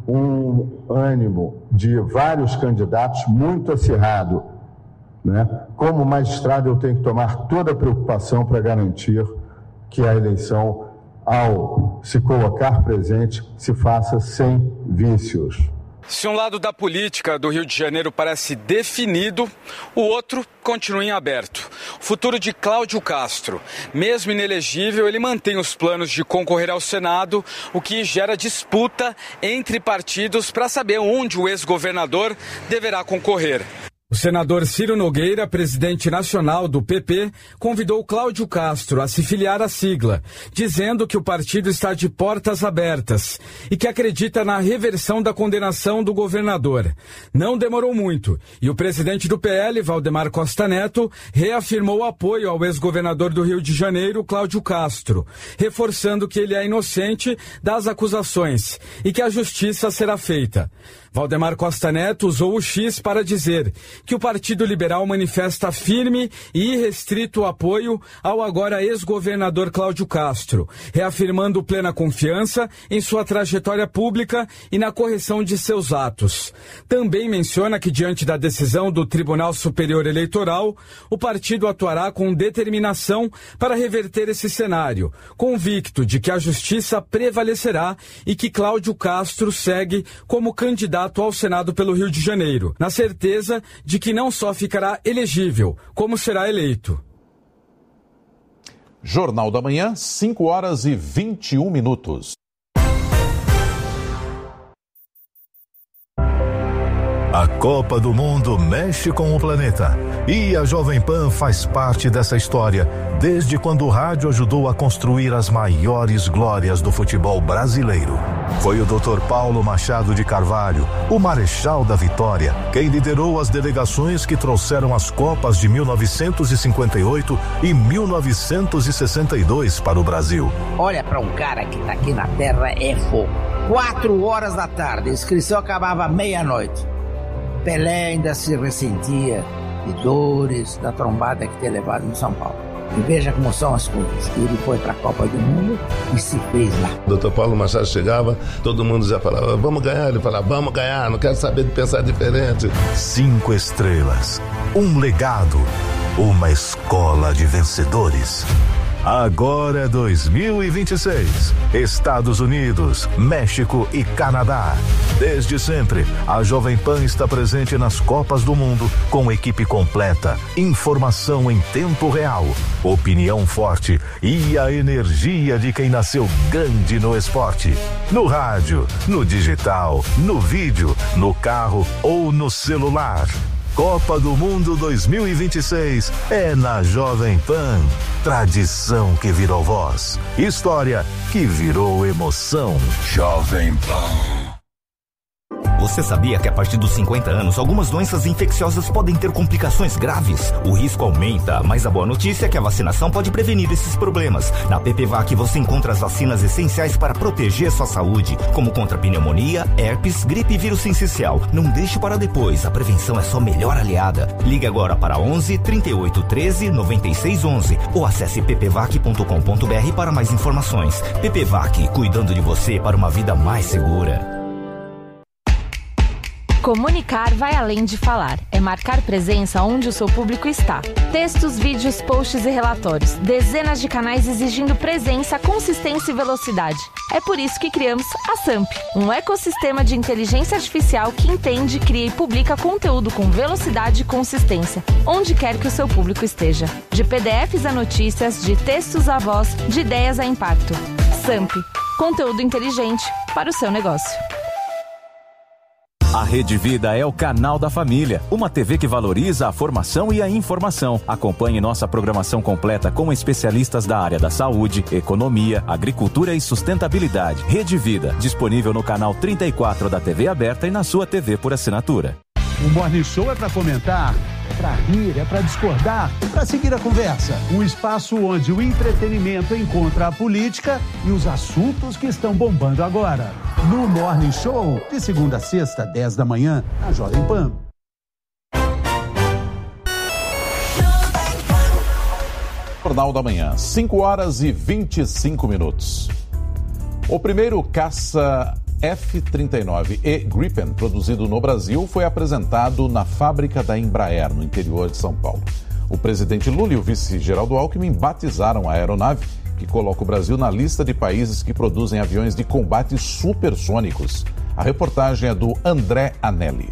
um ânimo de vários candidatos muito acirrado, né? Como magistrado, eu tenho que tomar toda a preocupação para garantir que a eleição, ao se colocar presente, se faça sem vícios. Se um lado da política do Rio de Janeiro parece definido, o outro continua em aberto. O futuro de Cláudio Castro. Mesmo inelegível, ele mantém os planos de concorrer ao Senado, o que gera disputa entre partidos para saber onde o ex-governador deverá concorrer. O senador Ciro Nogueira, presidente nacional do PP, convidou Cláudio Castro a se filiar à sigla, dizendo que o partido está de portas abertas e que acredita na reversão da condenação do governador. Não demorou muito e o presidente do PL, Valdemar Costa Neto, reafirmou o apoio ao ex-governador do Rio de Janeiro, Cláudio Castro, reforçando que ele é inocente das acusações e que a justiça será feita. Valdemar Costa Neto usou o X para dizer que o Partido Liberal manifesta firme e irrestrito apoio ao agora ex-governador Cláudio Castro, reafirmando plena confiança em sua trajetória pública e na correção de seus atos. Também menciona que, diante da decisão do Tribunal Superior Eleitoral, o partido atuará com determinação para reverter esse cenário, convicto de que a justiça prevalecerá e que Cláudio Castro segue como candidato ao Senado pelo Rio de Janeiro, na certeza de que não só ficará elegível, como será eleito. Jornal da Manhã, 5h21. A Copa do Mundo mexe com o planeta e a Jovem Pan faz parte dessa história desde quando o rádio ajudou a construir as maiores glórias do futebol brasileiro. Foi o Dr. Paulo Machado de Carvalho, o Marechal da Vitória, quem liderou as delegações que trouxeram as Copas de 1958 e 1962 para o Brasil. Olha, para um cara que tá aqui na Terra é fogo. 4h da tarde, a inscrição acabava meia-noite. Pelé ainda se ressentia de dores da trombada que tinha levado em São Paulo. E veja como são as coisas. Ele foi para a Copa do Mundo e se fez lá. O Dr. Paulo Machado chegava, todo mundo já falava, vamos ganhar. Ele falava, vamos ganhar, não quero saber de pensar diferente. 5 estrelas, um legado, uma escola de vencedores. Agora é 2026. Estados Unidos, México e Canadá. Desde sempre, a Jovem Pan está presente nas Copas do Mundo com equipe completa, informação em tempo real, opinião forte e a energia de quem nasceu grande no esporte. No rádio, no digital, no vídeo, no carro ou no celular. Copa do Mundo 2026 é na Jovem Pan. Tradição que virou voz. História que virou emoção. Jovem Pan. Você sabia que a partir dos 50 anos, algumas doenças infecciosas podem ter complicações graves? O risco aumenta, mas a boa notícia é que a vacinação pode prevenir esses problemas. Na PPVAC você encontra as vacinas essenciais para proteger sua saúde, como contra pneumonia, herpes, gripe e vírus sincicial. Não deixe para depois, a prevenção é sua melhor aliada. Ligue agora para 11 38 13 96 11 ou acesse ppvac.com.br para mais informações. PPVAC, cuidando de você para uma vida mais segura. Comunicar vai além de falar. É marcar presença onde o seu público está. Textos, vídeos, posts e relatórios. Dezenas de canais exigindo presença, consistência e velocidade. É por isso que criamos a SAMP, um ecossistema de inteligência artificial que entende, cria e publica conteúdo com velocidade e consistência, onde quer que o seu público esteja. De PDFs a notícias, de textos a voz, de ideias a impacto. SAMP, conteúdo inteligente para o seu negócio. A Rede Vida é o canal da família, uma TV que valoriza a formação e a informação. Acompanhe nossa programação completa com especialistas da área da saúde, economia, agricultura e sustentabilidade. Rede Vida, disponível no canal 34 da TV aberta e na sua TV por assinatura. O Morning Show é para comentar, é para rir, é para discordar, é para seguir a conversa. Um espaço onde o entretenimento encontra a política e os assuntos que estão bombando agora. No Morning Show, de segunda a sexta, 10 da manhã, na Jovem Pan. Jornal da Manhã, 5h25. O primeiro caça F-39E Gripen, produzido no Brasil, foi apresentado na fábrica da Embraer, no interior de São Paulo. O presidente Lula e o vice Geraldo Alckmin batizaram a aeronave, que coloca o Brasil na lista de países que produzem aviões de combate supersônicos. A reportagem é do André Anelli.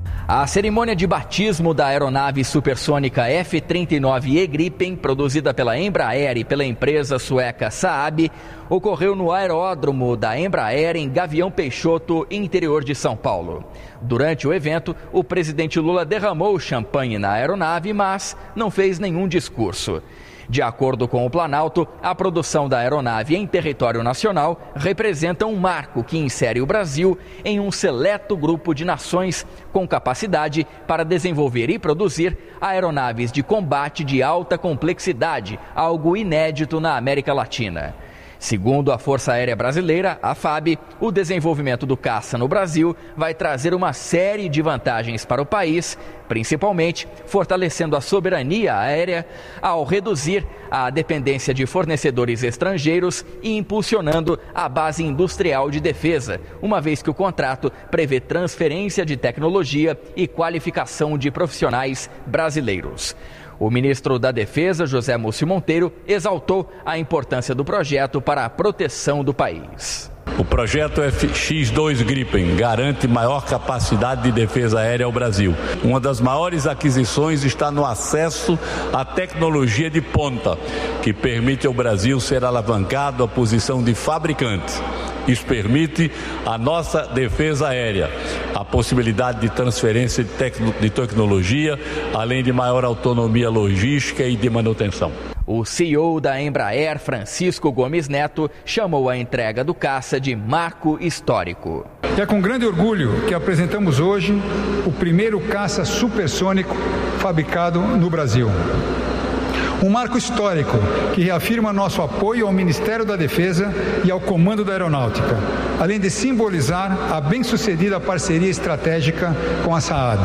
A cerimônia de batismo da aeronave supersônica F-39E Gripen, produzida pela Embraer e pela empresa sueca Saab, ocorreu no aeródromo da Embraer em Gavião Peixoto, interior de São Paulo. Durante o evento, o presidente Lula derramou champanhe na aeronave, mas não fez nenhum discurso. De acordo com o Planalto, a produção da aeronave em território nacional representa um marco que insere o Brasil em um seleto grupo de nações com capacidade para desenvolver e produzir aeronaves de combate de alta complexidade, algo inédito na América Latina. Segundo a Força Aérea Brasileira, a FAB, o desenvolvimento do caça no Brasil vai trazer uma série de vantagens para o país, principalmente fortalecendo a soberania aérea ao reduzir a dependência de fornecedores estrangeiros e impulsionando a base industrial de defesa, uma vez que o contrato prevê transferência de tecnologia e qualificação de profissionais brasileiros. O ministro da Defesa, José Múcio Monteiro, exaltou a importância do projeto para a proteção do país. O projeto X-2 Gripen garante maior capacidade de defesa aérea ao Brasil. Uma das maiores aquisições está no acesso à tecnologia de ponta, que permite ao Brasil ser alavancado à posição de fabricante. Isso permite à nossa defesa aérea a possibilidade de transferência de tecnologia, além de maior autonomia logística e de manutenção. O CEO da Embraer, Francisco Gomes Neto, chamou a entrega do caça de marco histórico. É com grande orgulho que apresentamos hoje o primeiro caça supersônico fabricado no Brasil. Um marco histórico que reafirma nosso apoio ao Ministério da Defesa e ao Comando da Aeronáutica, além de simbolizar a bem-sucedida parceria estratégica com a Saab.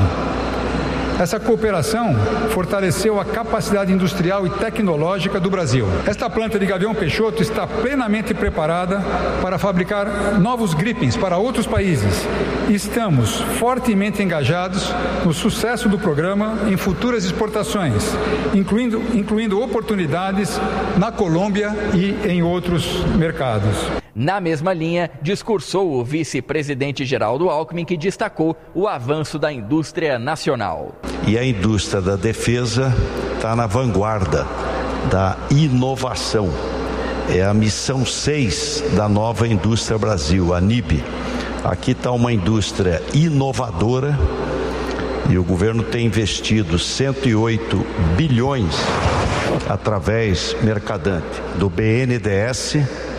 Essa cooperação fortaleceu a capacidade industrial e tecnológica do Brasil. Esta planta de Gavião Peixoto está plenamente preparada para fabricar novos Gripens para outros países. Estamos fortemente engajados no sucesso do programa em futuras exportações, incluindo oportunidades na Colômbia e em outros mercados. Na mesma linha, discursou o vice-presidente Geraldo Alckmin, que destacou o avanço da indústria nacional. E a indústria da defesa está na vanguarda da inovação. É a missão 6 da nova indústria Brasil, a NIB. Aqui está uma indústria inovadora e o governo tem investido 108 bilhões através mercadante do BNDES,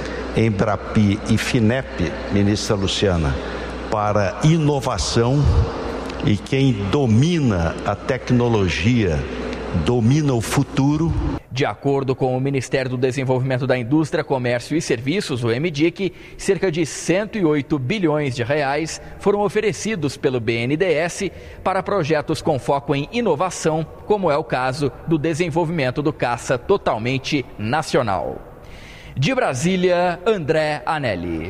Embrapi e FINEP, ministra Luciana, para inovação, e quem domina a tecnologia domina o futuro. De acordo com o Ministério do Desenvolvimento da Indústria, Comércio e Serviços, o MDIC, cerca de 108 bilhões de reais foram oferecidos pelo BNDES para projetos com foco em inovação, como é o caso do desenvolvimento do caça totalmente nacional. De Brasília, André Anelli.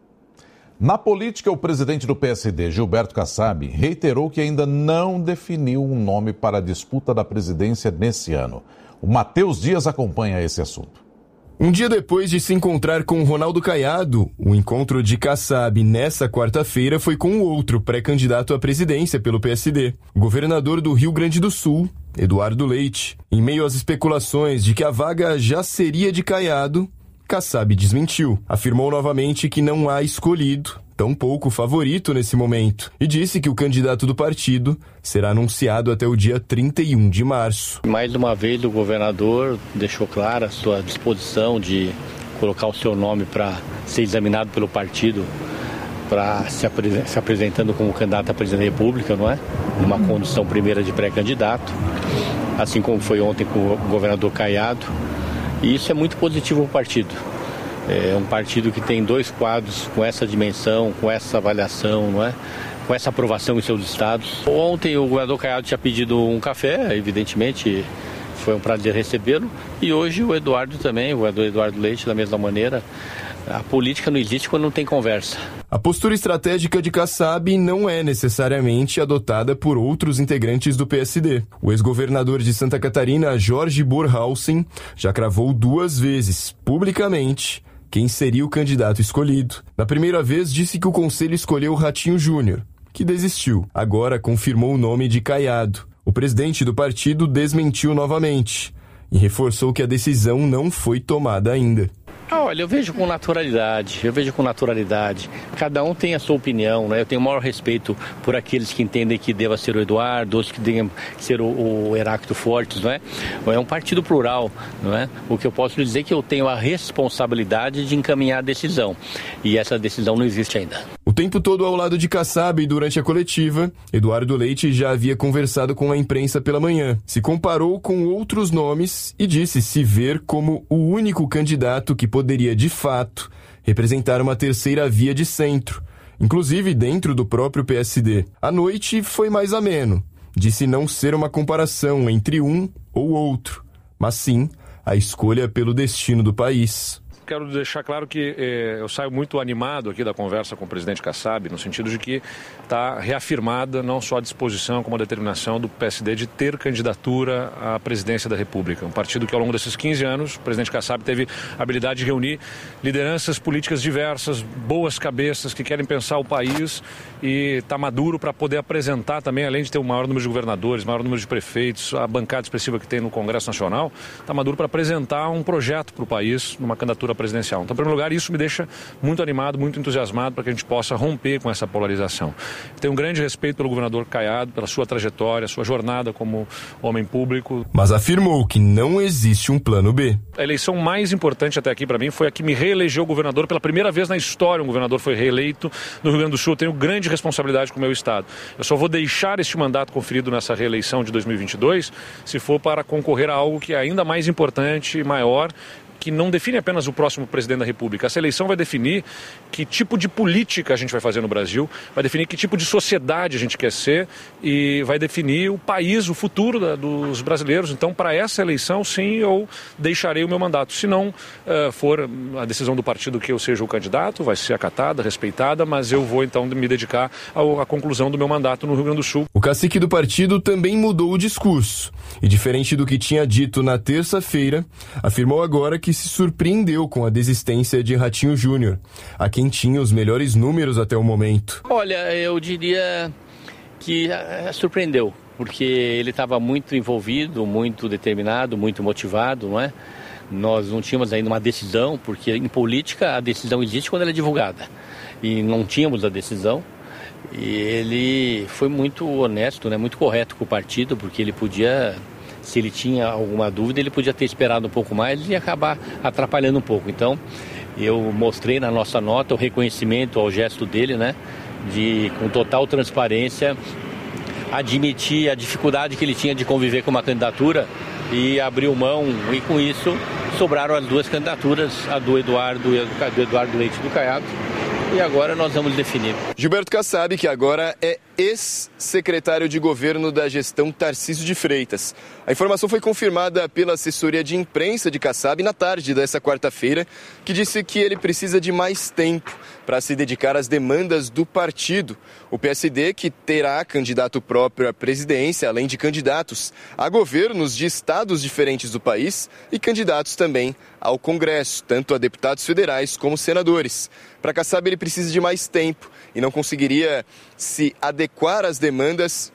Na política, o presidente do PSD, Gilberto Kassab, reiterou que ainda não definiu um nome para a disputa da presidência nesse ano. O Matheus Dias acompanha esse assunto. Um dia depois de se encontrar com Ronaldo Caiado, o encontro de Kassab nessa quarta-feira foi com o outro pré-candidato à presidência pelo PSD, o governador do Rio Grande do Sul, Eduardo Leite. Em meio às especulações de que a vaga já seria de Caiado, Kassab desmentiu. Afirmou novamente que não há escolhido, tampouco favorito nesse momento, e disse que o candidato do partido será anunciado até o dia 31 de março. Mais uma vez, o governador deixou clara a sua disposição de colocar o seu nome para ser examinado pelo partido, para se apresentando como candidato à presidência da República, não é? Uma condição primeira de pré-candidato, assim como foi ontem com o governador Caiado. E isso é muito positivo para o partido. É um partido que tem dois quadros com essa dimensão, com essa avaliação, não é? Com essa aprovação em seus estados. Ontem o governador Caiado tinha pedido um café, evidentemente foi um prazer recebê-lo. E hoje o Eduardo também, o governador Eduardo Leite, da mesma maneira. A política não existe quando não tem conversa. A postura estratégica de Kassab não é necessariamente adotada por outros integrantes do PSD. O ex-governador de Santa Catarina, Jorge Borhausen, já cravou 2 vezes, publicamente, quem seria o candidato escolhido. Na primeira vez, disse que o conselho escolheu Ratinho Júnior, que desistiu. Agora confirmou o nome de Caiado. O presidente do partido desmentiu novamente e reforçou que a decisão não foi tomada ainda. Olha, eu vejo com naturalidade, Cada um tem a sua opinião, né? Eu tenho o maior respeito por aqueles que entendem que deva ser o Eduardo, outros que devem ser o Heráclito Fortes, não é? É um partido plural, não é? O que eu posso dizer é que eu tenho a responsabilidade de encaminhar a decisão. E essa decisão não existe ainda. O tempo todo ao lado de Kassab e durante a coletiva, Eduardo Leite já havia conversado com a imprensa pela manhã. Se comparou com outros nomes e disse se ver como o único candidato que poderia, de fato, representar uma terceira via de centro, inclusive dentro do próprio PSD. A noite foi mais ameno. Disse não ser uma comparação entre um ou outro, mas sim a escolha pelo destino do país. Quero deixar claro que eu saio muito animado aqui da conversa com o presidente Kassab, no sentido de que está reafirmada não só a disposição como a determinação do PSD de ter candidatura à presidência da República. Um partido que ao longo desses 15 anos, o presidente Kassab teve a habilidade de reunir lideranças políticas diversas, boas cabeças que querem pensar o país e está maduro para poder apresentar também, além de ter o maior número de governadores, maior número de prefeitos, a bancada expressiva que tem no Congresso Nacional, está maduro para apresentar um projeto para o país numa candidatura presidencial. Então, em primeiro lugar, isso me deixa muito animado, muito entusiasmado para que a gente possa romper com essa polarização. Tenho um grande respeito pelo governador Caiado, pela sua trajetória, sua jornada como homem público. Mas afirmou que não existe um plano B. A eleição mais importante até aqui para mim foi a que me reelegeu governador. Pela primeira vez na história, um governador foi reeleito no Rio Grande do Sul. Eu tenho grande responsabilidade com o meu estado. Eu só vou deixar este mandato conferido nessa reeleição de 2022 se for para concorrer a algo que é ainda mais importante e maior, que não define apenas o próximo presidente da República. Essa eleição vai definir que tipo de política a gente vai fazer no Brasil, vai definir que tipo de sociedade a gente quer ser e vai definir o país, o futuro dos brasileiros. Então, para essa eleição, sim, eu deixarei o meu mandato. Se não for a decisão do partido que eu seja o candidato, vai ser acatada, respeitada, mas eu vou, então, me dedicar à conclusão do meu mandato no Rio Grande do Sul. O cacique do partido também mudou o discurso e, diferente do que tinha dito na terça-feira, afirmou agora que se surpreendeu com a desistência de Ratinho Júnior, a quem tinha os melhores números até o momento. Olha, eu diria que surpreendeu, porque ele estava muito envolvido, muito determinado, muito motivado, não é? Nós não tínhamos ainda uma decisão, porque em política a decisão existe quando ela é divulgada, e não tínhamos a decisão. E ele foi muito honesto, né, muito correto com o partido, porque ele podia, se ele tinha alguma dúvida, ele podia ter esperado um pouco mais e acabar atrapalhando um pouco. Então, eu mostrei na nossa nota o reconhecimento ao gesto dele, né, de, com total transparência, admitir a dificuldade que ele tinha de conviver com uma candidatura e abriu mão, e com isso sobraram as 2 candidaturas, a do Eduardo e a do Eduardo Leite do Caiado. E agora nós vamos definir. Gilberto Kassab, que agora é ex-secretário de governo da gestão Tarcísio de Freitas. A informação foi confirmada pela assessoria de imprensa de Kassab na tarde dessa quarta-feira, que disse que ele precisa de mais tempo para se dedicar às demandas do partido. O PSD, que terá candidato próprio à presidência, além de candidatos a governos de estados diferentes do país e candidatos também ao Congresso, tanto a deputados federais como senadores. Para Kassab, ele precisa de mais tempo e não conseguiria se adequar às demandas